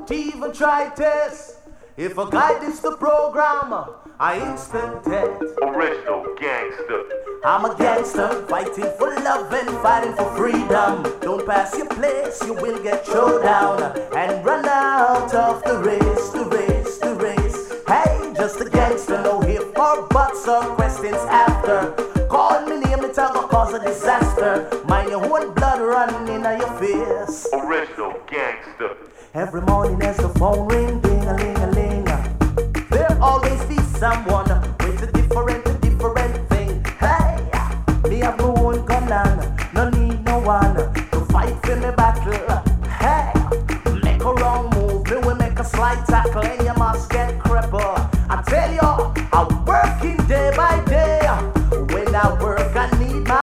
Don't even try test. If a guy is the program, I instant death. Original gangster. I'm a gangster, fighting for love and fighting for freedom. Don't pass your place, you will get thrown down and run out of the race, the race, the race. Hey, just a gangster, no if or buts or questions after. Call me name, it's gonna cause a disaster. Mind your own blood running in your face. Original gangster. Every morning as the phone ring, ding-a-ling-a-ling, there'll always be someone with a different thing. Hey, me have my own gun and no need no one to fight for me back